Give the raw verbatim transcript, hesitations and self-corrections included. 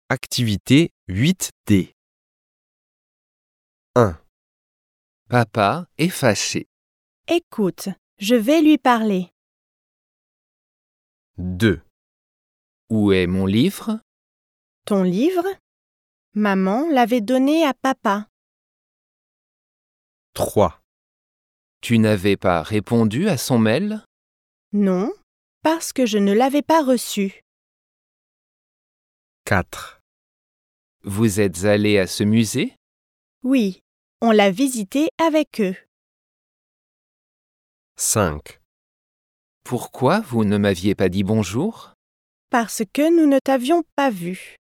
Activité huit D. un. Papa est fâché. Écoute, je vais lui parler. deux. Où est mon livre? Ton livre? Maman l'avait donné à papa. trois. Tu n'avais pas répondu à son mail? Non, parce que je ne l'avais pas reçu. quatre. Vous êtes allé à ce musée? Oui, on l'a visité avec eux. cinq. Pourquoi vous ne m'aviez pas dit bonjour? Parce que nous ne t'avions pas vu.